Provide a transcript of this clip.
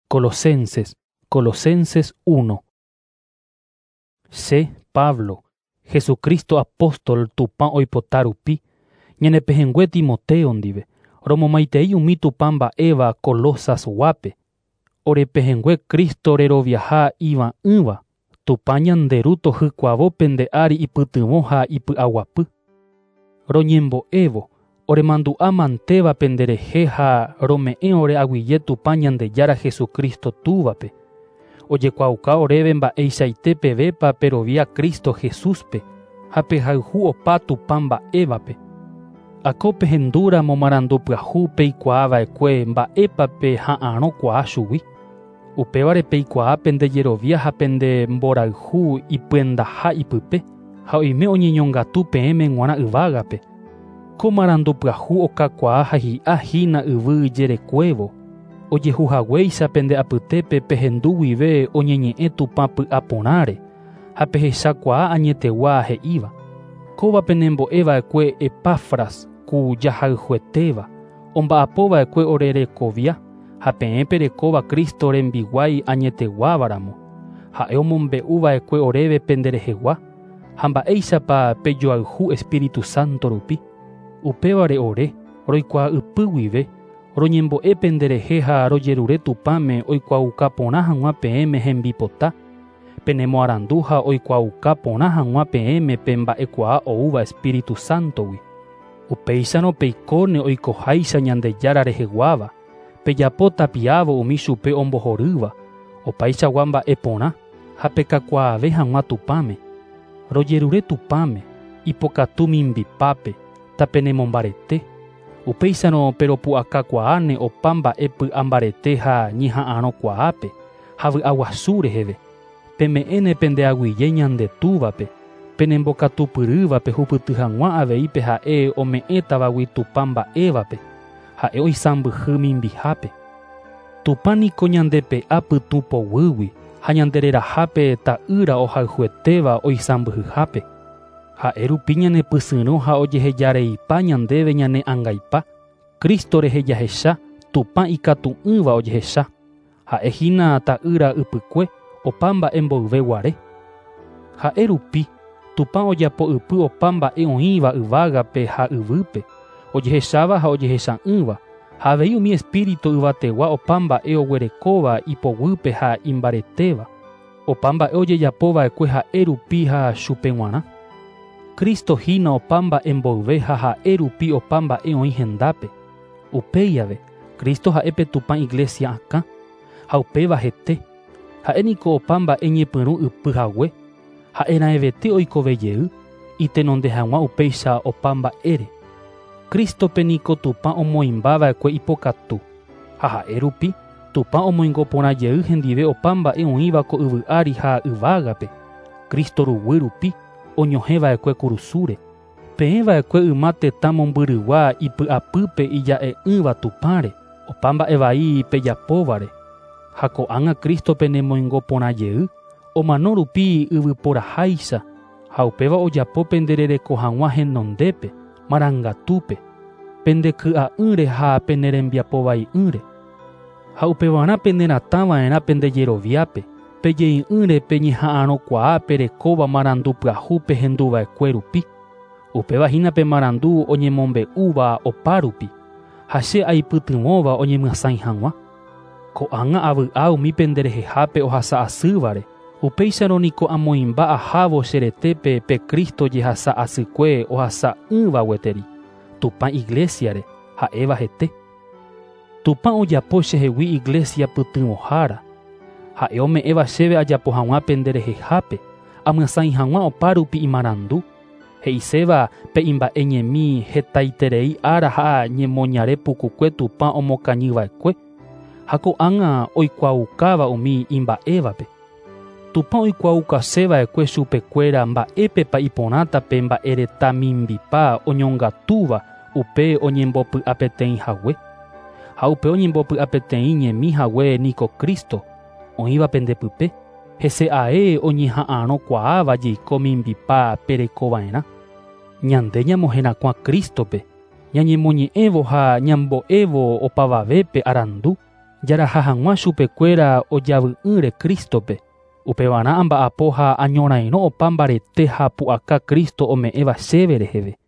Colosenses 1. Se, Pablo, Jesucristo apóstol tupan oipotarupi, ñanepehengue Timoteo ndive, romomaitei umi tupamba Eva Colosas guape, orepehengue Cristo reroviaha iva ýva, tupa ñanderu tohykuavópe nde ári ipytyvõ ha ipy'aguapy. Roñembo'évo, oremandu'a mantévape nderehe ha rome'ẽ ore aguyje tupa Ñandejára Jesucristo túvape. Ojekuauka oréve mba'eichaite pevépa perovia Cristo Jesúspe, ha pehayhu opa tupa mba'évape. Akó pehendúra momarandu pyahu peikuaava'ekue mba'épape ha'ãrõ kuaa chugui. Upévare peikuaápe ndejerovia ha pende mborayhu ipyendaha ipype, ha oime oñeñongatu peẽme g̃uarã yvágape. Ko marandu pyahu okakuaa ha hi'a hína yvy jerekuévo. Ojehuhaguéicha pende apytépe pehendu guive oñeñe'ẽ tupa py'a porãre, ha pehechakuaa añetegua he'íva. Kóvape nembo'eva'ekue Epáfras ku jahayhuetéva, omba'apova'ekue orerekovia, ha peẽpe rekóva Cristo rembiguái añeteguáváramo. Ha'e omombe'uva'ekue oréve penderehegua, ha mba'éichapa pejoayhu Espíritu Santo rupi. Upévare ore, roikuaa ypy guive, roñembo'e penderehe ha rojerure tupãme oikuauka porã hag̃ua peẽme hembipota, penemoarandu ha oikuauka porã hag̃ua peẽme pe mba'ekuaa oúva Espíritu Santogui. Upéicharõ peikóne oikoháicha Ñandejára reheguáva, pejapo tapiávo umi chupe ombohorýva, opaichagua mba'e porã, ha pekakuaave hag̃ua tupãme. Rojerure tupãme, ipokatu mimbipápe, ta penemombarete. Upéicharõ peropu'akakuaáne opa mba'e py'ambarete ha ñeha'ãrõkuaápe, ha vy'aguasu reheve. Peme'ẽne pende aguyje ñandetúvape, penembokatupyrývape hupyty hag̃ua aveípe ha'e ome'ẽtavagui tupa mba'évape, ha'e oisãmbyhy mimbihápe. Tupa niko ñandepe'a pytũ poguýgui, ha ñandererahápe ta'ýra ohayhuetéva oisãmbyhyhápe. Ha'e rupi ñanepysyrõ ha ojehejareipa ñandéve ñane ãngaipa. Cristo rehejahecha, tupa ikatu'ỹva ojehecha. Ha'e hína ta'ýra ypykue, opa mba'e mboyve guare. Ha'e rupi, tupa ojapo ypy opa mba'e oĩva yvágape ha yvýpe, ojehecháva ha ojehecha'ỹva, ha avei umi espíritu yvategua opa mba'e oguerekóva ipoguýpe ha imbaretéva, opa mba'e ojejapova'ekue ha'e rupi ha chupe g̃uarã. Cristo hína opa mba'e mboyve ha ha'e rupi opa mba'e oĩ hendápe. Upéiave, Cristo ha'épe tupa iglesia akã, ha upéva hete. Ha'éniko opa mba'e ñepyrũ ypyhague, ha'erã'evete oikovejey, itenonde hag̃ua upéicha opa mba'ére. Cristope niko tupa omoĩmbava'ekue ipokatu, ha ha'e rupi tupa omoingo porãjey hendive opa mba'e oĩva ko yvy'ári ha yvágape. Cristo rugui rupi oñohẽva'ekue kurusúre. Peẽva'ekue yma tetã mombyrygua ipy'apýpe ija'e'ỹva tupãre, opa mba'e vai pejapóvare. Ha ko'ág̃a Cristope nemoingo porãjey, omano rupi yvyporaháicha, ha upéva ojapo penderereko hag̃ua henondépe, marangatúpe, pendeky'a'ỹre ha penerembiapovai'ỹre. Ha upevarã peneratãva'erã pendejeroviápe, pejey'ỹre peñeha'ãrõkuaápe rekóva marandu pyahu pehenduva'ekue rupi. Upéva hína pe marandu oñemombe'úva opa rupi, ha che aipytyvõva oñemyasãi hag̃ua. Ko'ág̃a avy'a umi penderehehápe ohasa asývare, upéicharõ niko amoĩmba ahávo cheretépe pe Cristo jehasa asykue ohasa'ỹva gueteri, tupa iglesiare, ha'éva hete. Tupa ojapo chehegui iglesia pytyvõhára, ha'e ome'ẽva chéve ajapo hag̃ua penderehehápe, amyasãi hag̃ua opa rupi imarandu, he'iséva pe imba'eñemi hetaiterei ára ha ñemoñare pukukue tupa omokañyva'ekue, ha ko'ág̃a oikuaukáva umi imba'évape. Tupa oikuaukachéva'ekue chupekuéra mba'épepa iporãta pe mba'ereta mimbipa oñongatúva upe oñembopy'a peteĩ hague. Ha upe oñembopy'a peteĩ ñemi hague niko Cristo oĩva pendepype, hese ae oñeha'ãrõkuaáva jeiko mimbipa perekova'erã. Ñande ñamoherakũa Cristope, ñañemoñe'ẽvo ha ñambo'évo opavavépe arandu, Jaraha hag̃ua chupekuéra ojavy'ỹre Kristope. Upevarã amba'apo ha añorairõ opa mbarete ha pu'aka Kristo ome'ẽva chéve reheve.